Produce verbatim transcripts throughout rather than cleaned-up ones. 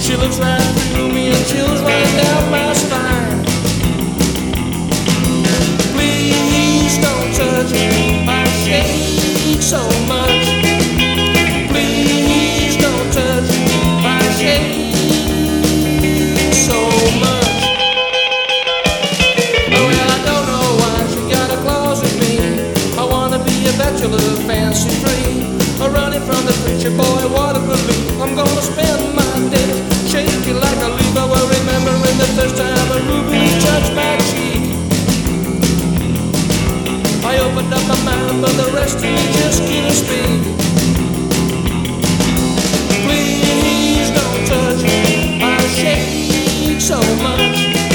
She looks right through me and chills right down my spine. Please don't touch me, I shake so much. Please don't touch me, I shake so much. Oh well, I don't know why she got a clause with me. I wanna be a bachelor, fancy free, or running from the preacher boy, what a relief. I'm gonna spend my days shaking like a leaf. I will remembering the first time a ruby touched my cheek. I opened up my mind, but the rest of me just couldn't speak. Please don't touch me, I shake so much.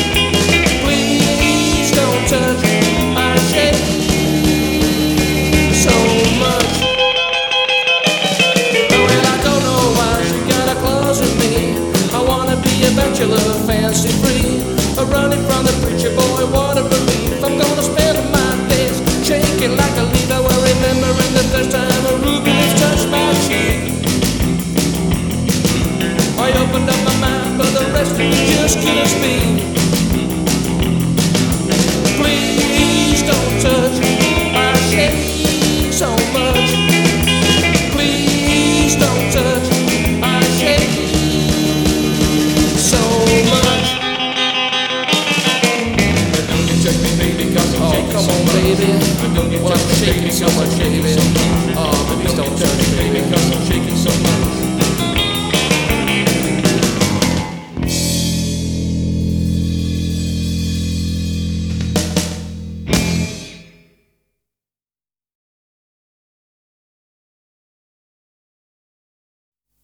Please don't touch me, I shake so much. Oh well, I don't know why she got a clause with me. I wanna be a bachelor, fancy free, or running from the preacher boy, what a relief. I'm gonna spend my days shaking like a leaf. I will remembering the first time a ruby leaf touched my cheek. I opened up my mind, but the rest of me just couldn't speak. Please don't touch me, I shake so much. Please don't touch me, I shake so much. Don't you touch me, baby, 'cause you Oh, shake come so on, much. baby. Don't you Well, touch I'm me, shaking baby, so 'cause much, you shake baby. so much.